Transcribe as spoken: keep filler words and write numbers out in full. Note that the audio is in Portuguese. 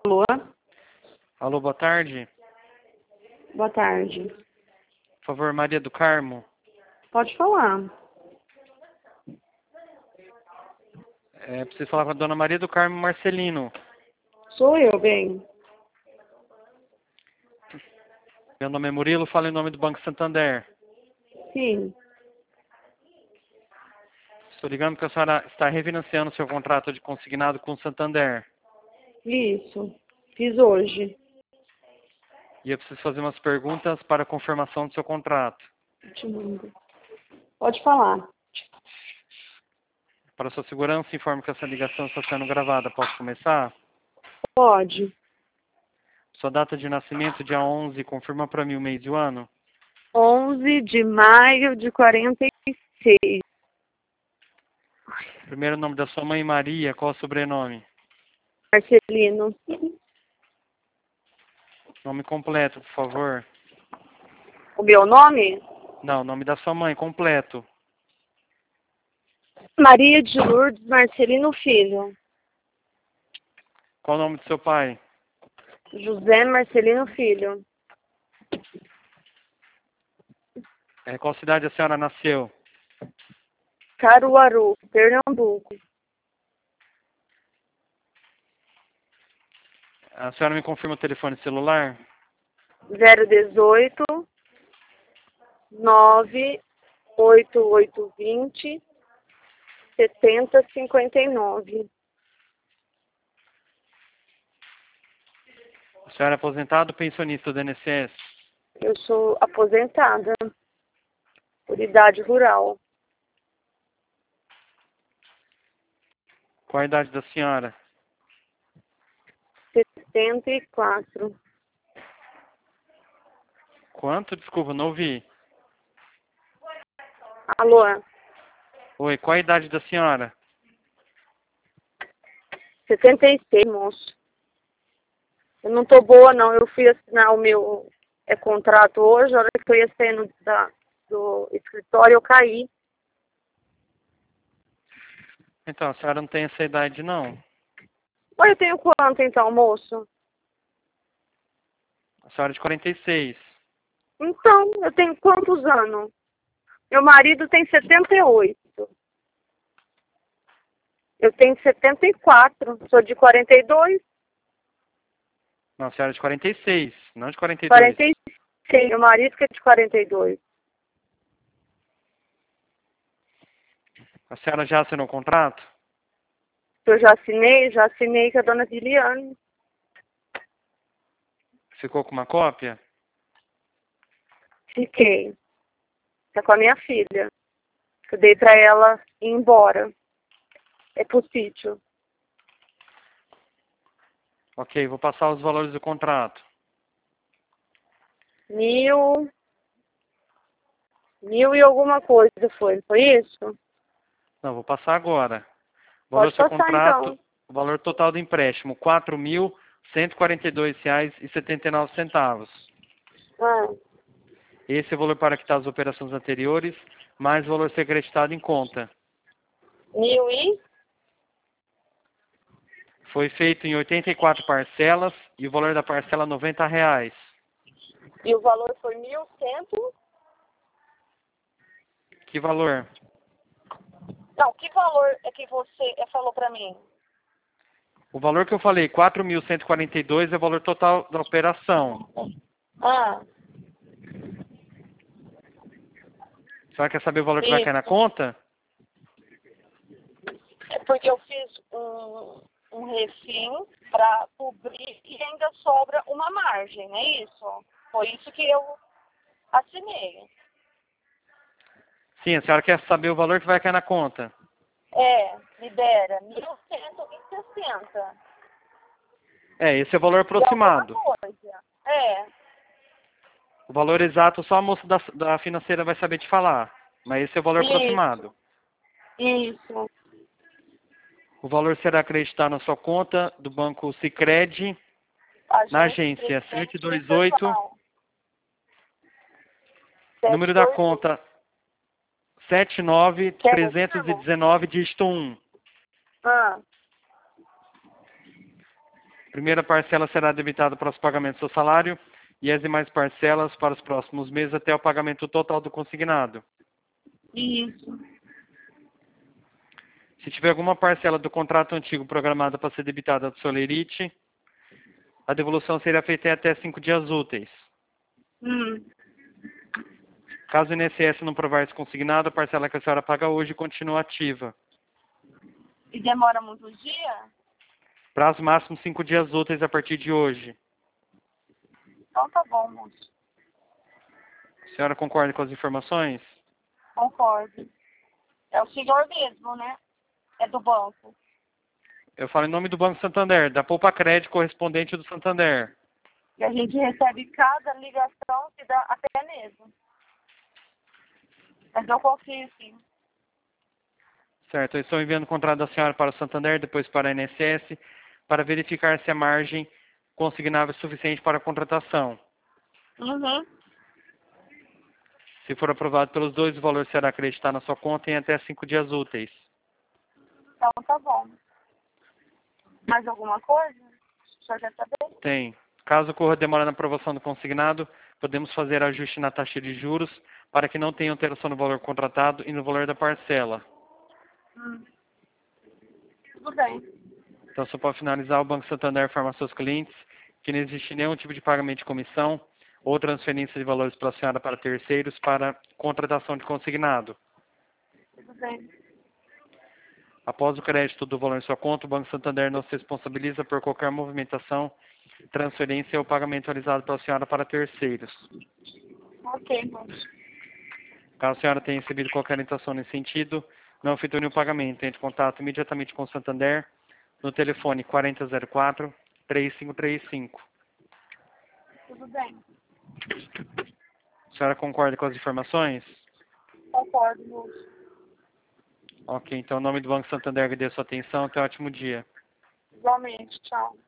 Alô? Alô, boa tarde. Boa tarde. Por favor, Maria do Carmo. Pode falar. É, preciso falar com a dona Maria do Carmo Marcelino. Sou eu, bem. Meu nome é Murilo, falo em nome do Banco Santander. Sim. Estou ligando porque a senhora está refinanciando seu contrato de consignado com o Santander. Isso. Fiz hoje. E eu preciso fazer umas perguntas para a confirmação do seu contrato. Te mando. Pode falar. Para sua segurança, informe que essa ligação está sendo gravada. Posso começar? Pode. Sua data de nascimento, dia onze, confirma para mim o mês e o ano. onze de maio de quarenta e seis. Primeiro nome da sua mãe, Maria. Qual o sobrenome? Marcelino. Nome completo, por favor. O meu nome? Não, nome da sua mãe, completo. Maria de Lourdes Marcelino Filho. Qual o nome do seu pai? José Marcelino Filho. É, qual cidade a senhora nasceu? Caruaru, Pernambuco. A senhora me confirma o telefone celular? zero dezoito, nove oito oito vinte, setenta cinquenta e nove. A senhora é aposentada ou pensionista do I N S S? Eu sou aposentada por idade rural. Qual a idade da senhora? setenta e quatro. Quanto? Desculpa, não ouvi. Alô? Oi, qual a idade da senhora? setenta e seis, moço. Eu não tô boa, não. Eu fui assinar o meu é, contrato hoje. A hora que eu ia saindo da, do escritório, eu caí. Então, a senhora não tem essa idade, não. Oi, eu tenho quanto, então, moço? A senhora é de quarenta e seis. Então, eu tenho quantos anos? Meu marido tem setenta e oito. Eu tenho setenta e quatro. Sou de quarenta e dois. Não, a senhora é de quarenta e seis, não de quarenta e dois. quarenta e seis. Meu marido que é de quarenta e dois. A senhora já assinou o contrato? Eu já assinei, já assinei com a dona Liliane. Ficou com uma cópia? Fiquei. Tá com a minha filha. Eu dei pra ela ir embora. É pro sítio. Ok, vou passar os valores do contrato. Mil... Mil e alguma coisa foi. Foi isso? Não, vou passar agora. O valor do Pode seu passar, contrato, então. o valor total do empréstimo, quatro mil cento e quarenta e dois reais e setenta e nove centavos. Ah, Esse é o valor para quitar as operações anteriores, mais o valor ser acreditado em conta. mil e... Foi feito em oitenta e quatro parcelas e o valor da parcela é noventa reais. E o valor foi mil cento... Que valor? Não, que valor é que você falou pra mim? O valor que eu falei, quatro mil cento e quarenta e dois, é o valor total da operação. Ah, A senhora quer saber o valor que vai cair na isso. conta? É porque eu fiz um, um refim pra cobrir e ainda sobra uma margem, não é isso? Foi isso que eu assinei. Sim, a senhora quer saber o valor que vai cair na conta. É, libera mil cento e sessenta. É, esse é o valor aproximado. E alguma coisa. É, O valor exato só a moça da, da financeira vai saber te falar. Mas esse é o valor aproximado. isso. O valor será acreditado na sua conta do banco Sicredi, na Agência agência Presidente sete dois oito, Pessoal. número da conta sete nove três um nove, dígito um. Ah, Primeira parcela será debitada para os pagamentos do salário e as demais parcelas para os próximos meses até o pagamento total do consignado. Isso. Se tiver alguma parcela do contrato antigo programada para ser debitada do Solerite, a devolução será feita em até cinco dias úteis. Hum. Caso o I N S S não provar esse consignado, a parcela que a senhora paga hoje continua ativa. E demora muitos dias? Prazo máximo cinco dias úteis a partir de hoje. Então tá bom, moço. A senhora concorda com as informações? Concordo. É o senhor mesmo, né? É do banco. Eu falo em nome do Banco Santander, da Poupa Crédito correspondente do Santander. E a gente recebe cada ligação que dá até mesmo. Mas eu confio sim. Certo, eu estou enviando o contrato da senhora para o Santander, depois para a I N S S, para verificar se a margem consignável é suficiente para a contratação. Uhum. Se for aprovado pelos dois, o valor será acreditado na sua conta em até cinco dias úteis. Então tá bom. Mais alguma coisa? O senhor quer saber? Tem. Caso ocorra demora na aprovação do consignado, podemos fazer ajuste na taxa de juros para que não tenha alteração no valor contratado e no valor da parcela. Hum. Tudo bem. Então, só para finalizar, o Banco Santander informa aos seus clientes que não existe nenhum tipo de pagamento de comissão ou transferência de valores para a senhora para terceiros para contratação de consignado. Tudo bem. Após o crédito do valor em sua conta, o Banco Santander não se responsabiliza por qualquer movimentação, transferência ou pagamento realizado pela senhora para terceiros. Ok, moço. Caso a senhora tenha recebido qualquer orientação nesse sentido, não efetue nenhum pagamento. Entre em contato imediatamente com o Santander no telefone quatro zero zero quatro, três cinco três cinco. Tudo bem. A senhora concorda com as informações? Concordo, moço. Ok, então, em nome do Banco Santander, agradeço a sua atenção. Tenha um ótimo dia. Igualmente. Tchau.